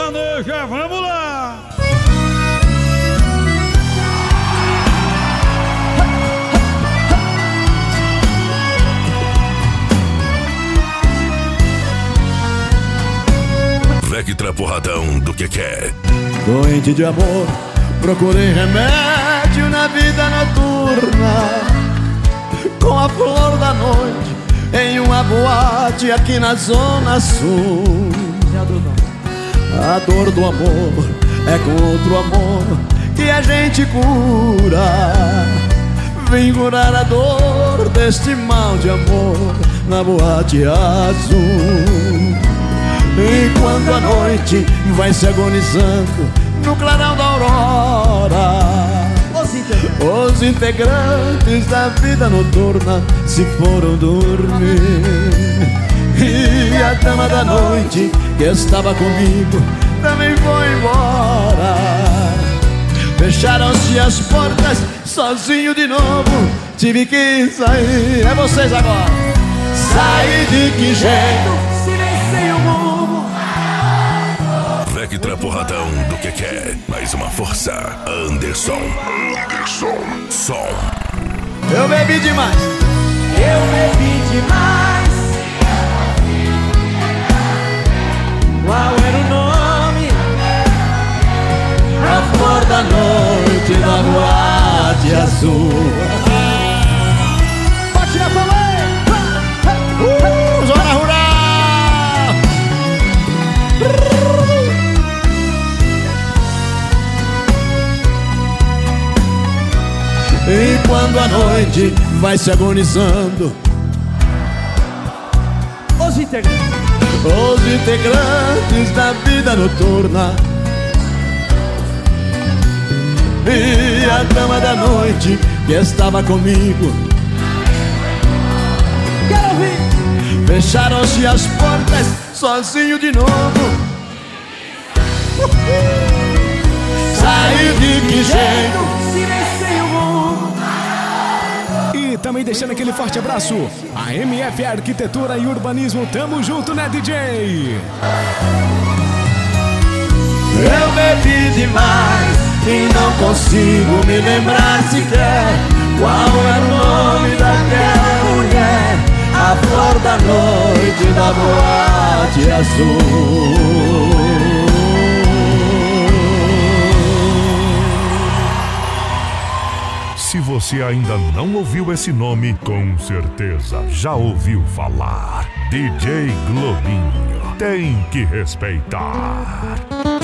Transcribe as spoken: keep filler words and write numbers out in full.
sertaneja, vamos lá! Vectra Porradão do que quer. Doente de amor, procurei remédio na vida noturna, com a flor da noite em uma boate aqui na zona sul. A dor do amor é com outro amor que a gente cura. Vem curar a dor deste mal de amor na boate azul. Enquanto a noite vai se agonizando no clarão da aurora, os integrantes da vida noturna se foram dormir. E a dama da noite que estava comigo também foi embora. Fecharam-se as portas, sozinho de novo tive que sair. É vocês agora. Sair de que jeito? Silenciei o mundo. Vectra Porradão do que quer. Mais uma força. Anderson. Anderson. Som. Eu bebi demais. Eu bebi demais. Qual era o nome? A flor da noite da boate azul. Bate na palma. Uh, Zona Rural. E quando a noite vai se agonizando, Os integrantes os integrantes da vida noturna e a dama da noite que estava comigo, quero ouvir. fecharam-se as portas, sozinho de novo. Sair de que jeito? Silenciei o mundo. E também deixando aquele forte abraço, a M F Arquitetura e Urbanismo, tamo junto, né, D J? Eu bebi demais e não consigo me lembrar sequer qual era o nome daquela mulher, a flor da noite da boate azul. Se você ainda não ouviu esse nome, com certeza já ouviu falar. D J Globinho, tem que respeitar.